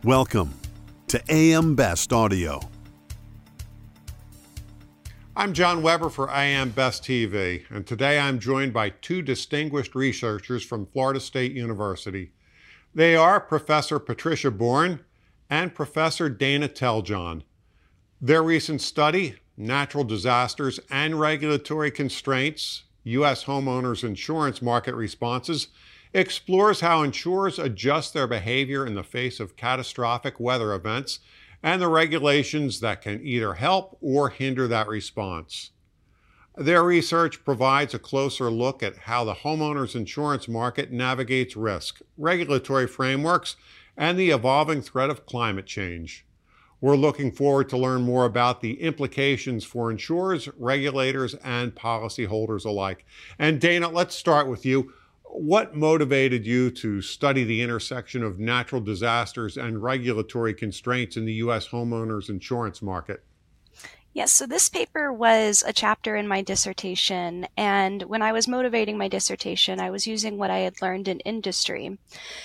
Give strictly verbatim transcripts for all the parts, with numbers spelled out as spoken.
Welcome to A M Best Audio. I'm John Weber for A M Best T V, and today I'm joined by two distinguished researchers from Florida State University. They are Professor Patricia Bourne and Professor Dana Teljohn. Their recent study, Natural Disasters and Regulatory Constraints, U S Homeowners Insurance Market Responses, explores how insurers adjust their behavior in the face of catastrophic weather events and the regulations that can either help or hinder that response. Their research provides a closer look at how the homeowners insurance market navigates risk, regulatory frameworks, and the evolving threat of climate change. We're looking forward to learn more about the implications for insurers, regulators, and policyholders alike. And Dana, let's start with you. What motivated you to study the intersection of natural disasters and regulatory constraints in the U S homeowners insurance market? Yes, so this paper was a chapter in my dissertation, and when I was motivating my dissertation, I was using what I had learned in industry.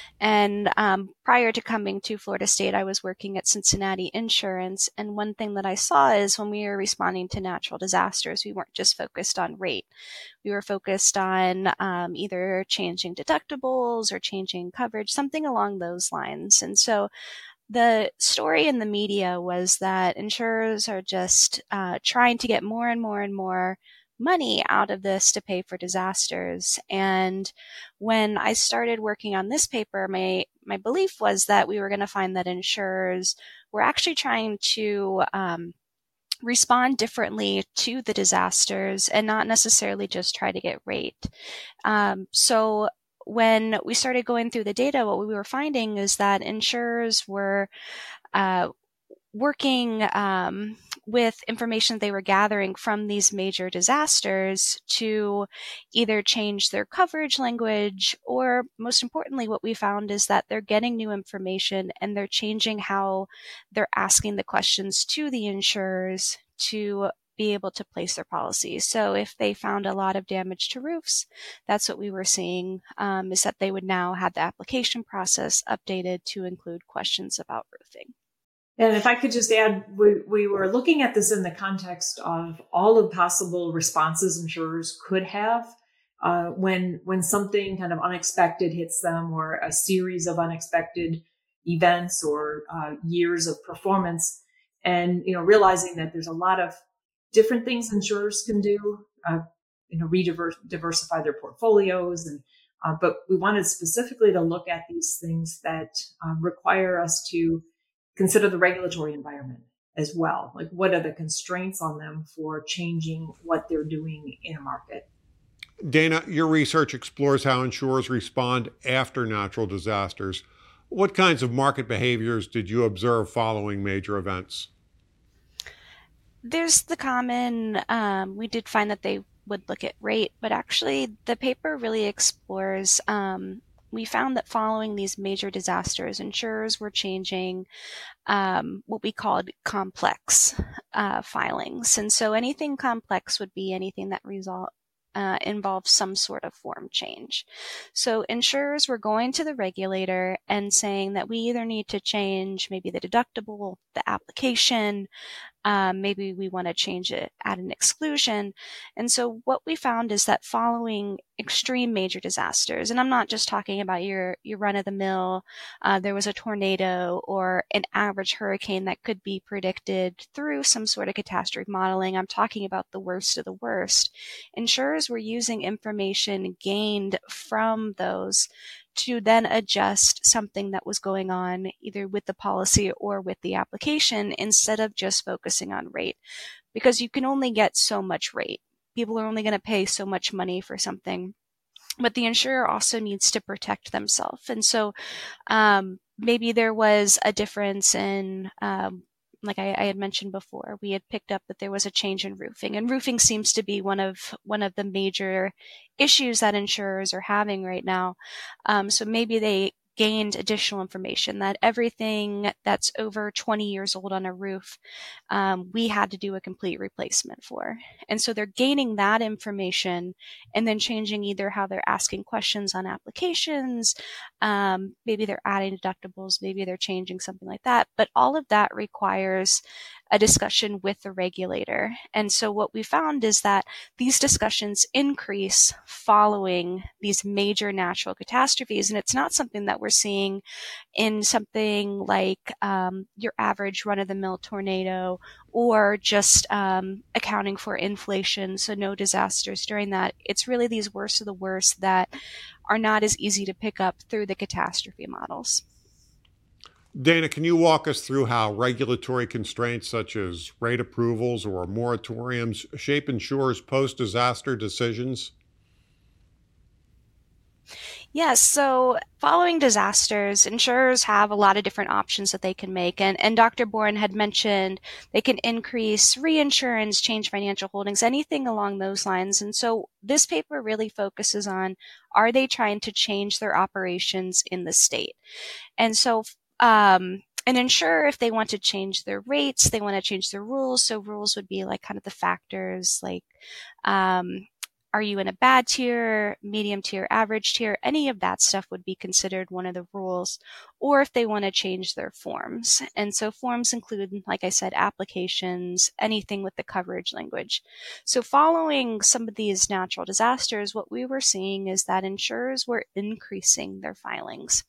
And um, prior to coming to Florida State, I was working at Cincinnati Insurance, and one thing that I saw is when we were responding to natural disasters, we weren't just focused on rate. We were focused on um, either changing deductibles or changing coverage, something along those lines. And so the story in the media was that insurers are just uh, trying to get more and more and more money out of this to pay for disasters. And when I started working on this paper, my, my belief was that we were going to find that insurers were actually trying to um, respond differently to the disasters and not necessarily just try to get rate. Um, so when we started going through the data, what we were finding is that insurers were uh, working um, with information they were gathering from these major disasters to either change their coverage language, or most importantly, what we found is that they're getting new information and they're changing how they're asking the questions to the insurers to be able to place their policies. So if they found a lot of damage to roofs, that's what we were seeing, um, is that they would now have the application process updated to include questions about roofing. And if I could just add, we, we were looking at this in the context of all the possible responses insurers could have uh, when when something kind of unexpected hits them, or a series of unexpected events, or uh, years of performance, and you know realizing that there's a lot of different things insurers can do, uh, you know, re-diversify their portfolios, and uh, but we wanted specifically to look at these things that uh, require us to consider the regulatory environment as well. Like, what are the constraints on them for changing what they're doing in a market? Dana, your research explores how insurers respond after natural disasters. What kinds of market behaviors did you observe following major events? There's the common, um, we did find that they would look at rate, but actually the paper really explores, um, we found that following these major disasters, insurers were changing um, what we called complex uh, filings. And so anything complex would be anything that result, uh, involves some sort of form change. So insurers were going to the regulator and saying that we either need to change maybe the deductible, the application, Um, maybe we want to change it, add an exclusion. And so what we found is that following extreme major disasters, and I'm not just talking about your, your run-of-the-mill, uh, there was a tornado or an average hurricane that could be predicted through some sort of catastrophe modeling. I'm talking about the worst of the worst. Insurers were using information gained from those to then adjust something that was going on either with the policy or with the application, instead of just focusing on rate, because you can only get so much rate. People are only going to pay so much money for something, but the insurer also needs to protect themselves. And so um, maybe there was a difference in um, like I, I had mentioned before, we had picked up that there was a change in roofing, and roofing seems to be one of one of the major issues that insurers are having right now. Um, so maybe they gained additional information that everything that's over twenty years old on a roof, um, we had to do a complete replacement for. And so they're gaining that information and then changing either how they're asking questions on applications, um, maybe they're adding deductibles, maybe they're changing something like that. But all of that requires a discussion with the regulator. And so what we found is that these discussions increase following these major natural catastrophes. And it's not something that we're seeing in something like um, your average run-of-the-mill tornado, or just um, accounting for inflation, so no disasters during that. It's really these worst of the worst that are not as easy to pick up through the catastrophe models. Dana, can you walk us through how regulatory constraints such as rate approvals or moratoriums shape insurers' post-disaster decisions? Yes, so following disasters, insurers have a lot of different options that they can make. And, and Doctor Bourne had mentioned they can increase reinsurance, change financial holdings, anything along those lines. And so this paper really focuses on, are they trying to change their operations in the state? And so um, an insurer, if they want to change their rates, they want to change their rules. So rules would be like kind of the factors like, um, are you in a bad tier, medium tier, average tier? Any of that stuff would be considered one of the rules, or if they want to change their forms. And so forms include, like I said, applications, anything with the coverage language. So following some of these natural disasters, what we were seeing is that insurers were increasing their filings.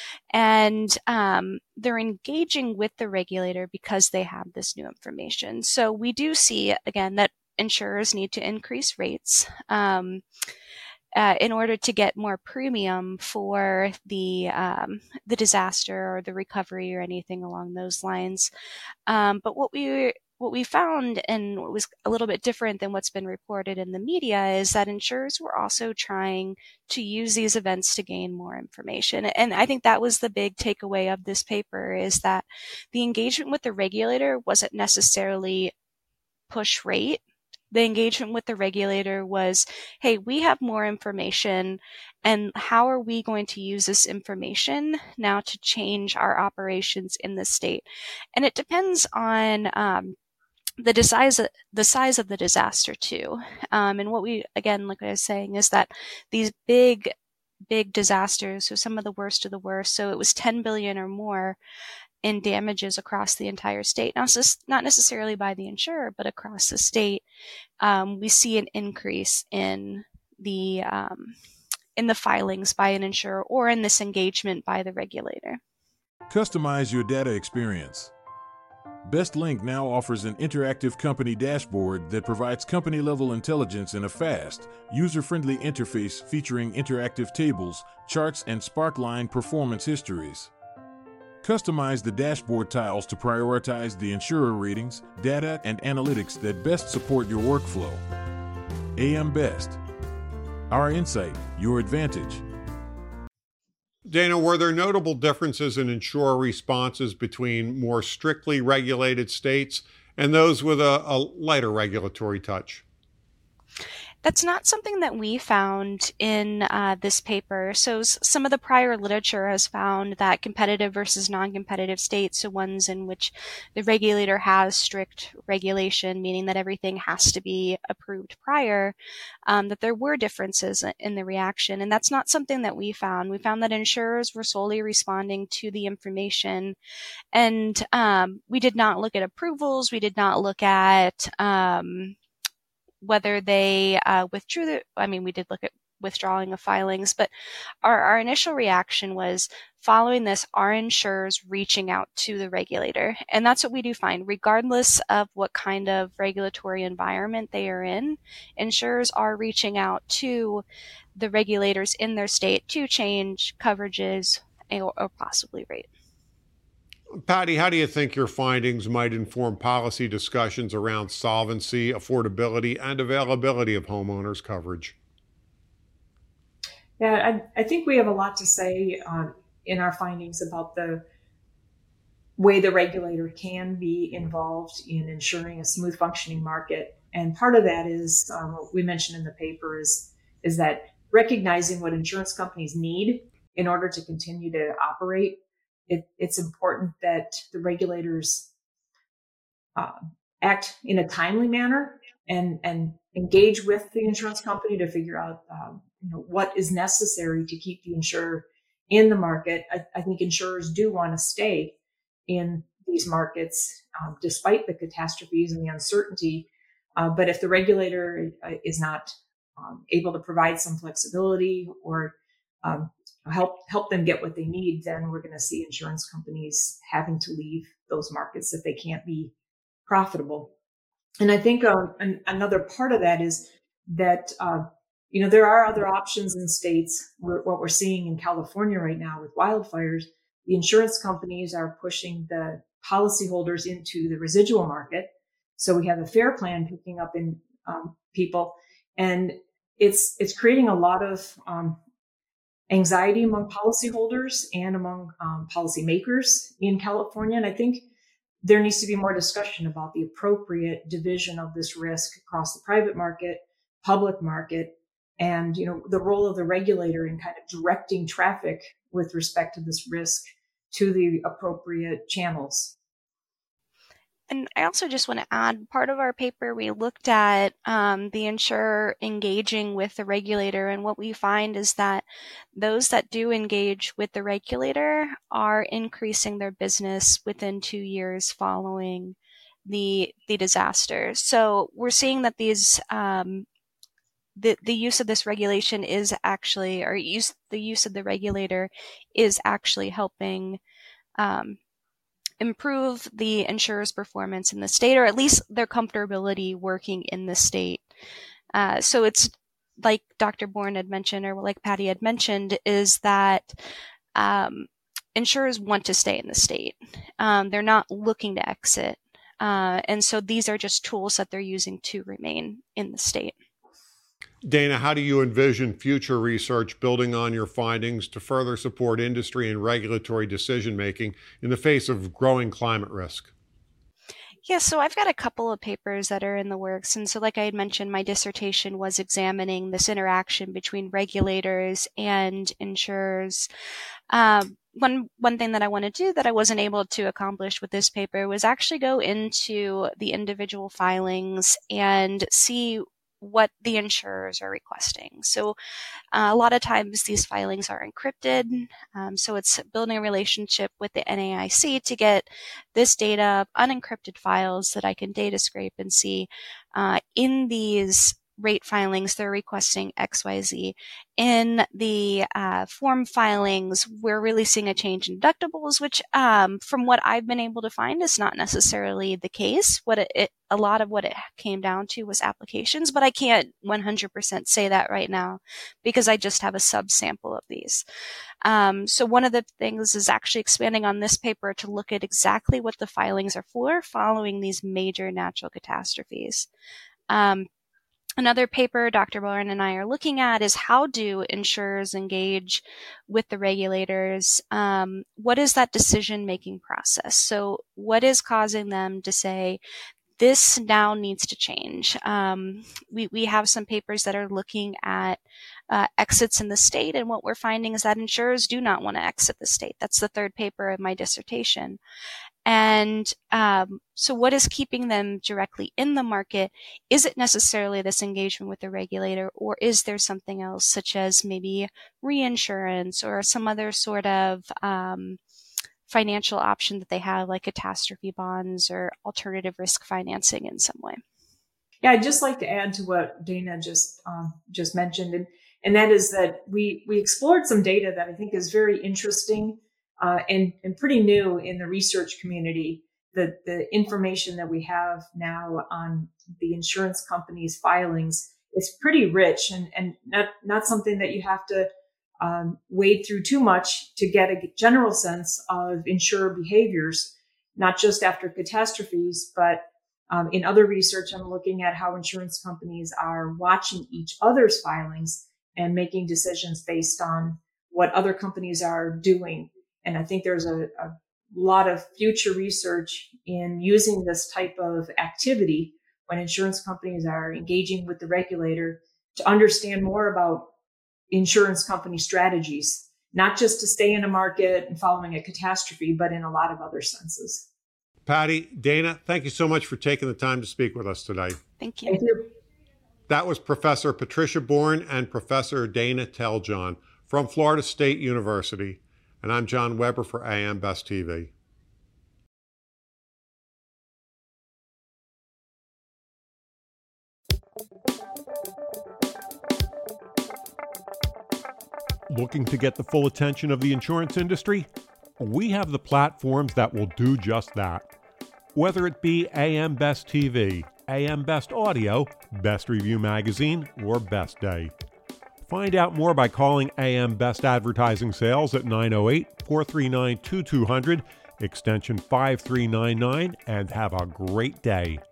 And um, they're engaging with the regulator because they have this new information. So we do see, again, that insurers need to increase rates um, uh, in order to get more premium for the um, the disaster or the recovery or anything along those lines. Um, but what we what we found, and what was a little bit different than what's been reported in the media, is that insurers were also trying to use these events to gain more information. And I think that was the big takeaway of this paper, is that the engagement with the regulator wasn't necessarily push rate. The engagement with the regulator was, hey, we have more information, and how are we going to use this information now to change our operations in the state? And it depends on um, the size, the size of the disaster too. Um, and what we, again, like I was saying, is that these big, big disasters, so some of the worst of the worst, so it was ten billion or more in damages across the entire state. Now, it's not necessarily by the insurer, but across the state, um, we see an increase in the um, in the filings by an insurer, or in this engagement by the regulator. Customize your data experience. BestLink now offers an interactive company dashboard that provides company-level intelligence in a fast, user-friendly interface featuring interactive tables, charts, and Sparkline performance histories. Customize the dashboard tiles to prioritize the insurer ratings, data, and analytics that best support your workflow. A M Best. Our insight, your advantage. Dana, were there notable differences in insurer responses between more strictly regulated states and those with a, a lighter regulatory touch? That's not something that we found in uh, this paper. So s- some of the prior literature has found that competitive versus non-competitive states, so ones in which the regulator has strict regulation, meaning that everything has to be approved prior, um, that there were differences in the reaction. And that's not something that we found. We found that insurers were solely responding to the information. And um, we did not look at approvals. We did not look at um, whether they uh, withdrew the, I mean, we did look at withdrawing of filings, but our, our initial reaction was, following this, are insurers reaching out to the regulator? And that's what we do find. Regardless of what kind of regulatory environment they are in, insurers are reaching out to the regulators in their state to change coverages or, or possibly rate. Patty, how do you think your findings might inform policy discussions around solvency, affordability, and availability of homeowners coverage? Yeah, I, I think we have a lot to say um, in our findings about the way the regulator can be involved in ensuring a smooth functioning market. And part of that is, um, what we mentioned in the paper, is, is that recognizing what insurance companies need in order to continue to operate, it, it's important that the regulators uh, act in a timely manner and, and engage with the insurance company to figure out um, you know, what is necessary to keep the insurer in the market. I, I think insurers do want to stay in these markets um, despite the catastrophes and the uncertainty. Uh, but if the regulator is not um, able to provide some flexibility or um, help help them get what they need, then we're going to see insurance companies having to leave those markets if they can't be profitable. And I think uh, an, another part of that is that uh, you know there are other options in states. We're, what we're seeing in California right now with wildfires, the insurance companies are pushing the policyholders into the residual market. So we have a FAIR Plan picking up in um, people, and it's it's creating a lot of um, anxiety among policyholders and among um, policymakers in California. And I think there needs to be more discussion about the appropriate division of this risk across the private market, public market, and you know the role of the regulator in kind of directing traffic with respect to this risk to the appropriate channels. And I also just want to add, part of our paper, we looked at um, the insurer engaging with the regulator, and what we find is that those that do engage with the regulator are increasing their business within two years following the the disaster. So we're seeing that these um, the the use of this regulation is actually, or use the use of the regulator is actually helping Um, improve the insurer's performance in the state, or at least their comfortability working in the state. Uh, so it's like Doctor Bourne had mentioned, or like Patty had mentioned, is that um, insurers want to stay in the state. Um, they're not looking to exit. Uh, and so these are just tools that they're using to remain in the state. Dana, how do you envision future research building on your findings to further support industry and regulatory decision-making in the face of growing climate risk? Yeah, so I've got a couple of papers that are in the works. And so like I had mentioned, my dissertation was examining this interaction between regulators and insurers. Um, one one thing that I want to do that I wasn't able to accomplish with this paper was actually go into the individual filings and see what the insurers are requesting. So uh, a lot of times these filings are encrypted. Um, so it's building a relationship with the N A I C to get this data, unencrypted files that I can data scrape and see uh, in these rate filings, they're requesting X Y Z. In the uh, form filings, we're really seeing a change in deductibles, which um, from what I've been able to find is not necessarily the case. What it, it a lot of what it came down to was applications, but I can't one hundred percent say that right now because I just have a subsample of these. Um, so one of the things is actually expanding on this paper to look at exactly what the filings are for following these major natural catastrophes. Um, Another paper Doctor Bourne and I are looking at is how do insurers engage with the regulators? Um, what is that decision-making process? So what is causing them to say, this now needs to change? Um, we, we have some papers that are looking at uh, exits in the state, and what we're finding is that insurers do not want to exit the state. That's the third paper of my dissertation. And um, so what is keeping them directly in the market? Is it necessarily this engagement with the regulator, or is there something else, such as maybe reinsurance or some other sort of um, financial option that they have, like catastrophe bonds or alternative risk financing in some way? Yeah, I'd just like to add to what Dana just um, just mentioned, and, and that is that we we explored some data that I think is very interesting uh, and, and pretty new in the research community. The, the information that we have now on the insurance companies' filings is pretty rich and, and not, not something that you have to um, wade through too much to get a general sense of insurer behaviors, not just after catastrophes, but um, in other research, I'm looking at how insurance companies are watching each other's filings and making decisions based on what other companies are doing. And I think there's a, a lot of future research in using this type of activity when insurance companies are engaging with the regulator to understand more about insurance company strategies not just to stay in a market and following a catastrophe, but in a lot of other senses. Patty, Dana, thank you so much for taking the time to speak with us today. Thank you. Thank you. That was Professor Patricia Bourne and Professor Dana Teljohn from Florida State University. And I'm John Weber for A M Best T V. Looking to get the full attention of the insurance industry? We have the platforms that will do just that. Whether it be A M Best T V, A M Best Audio, Best Review Magazine, or Best Day. Find out more by calling A M Best Advertising Sales at nine oh eight, four three nine, two two zero zero, extension five three nine nine, and have a great day.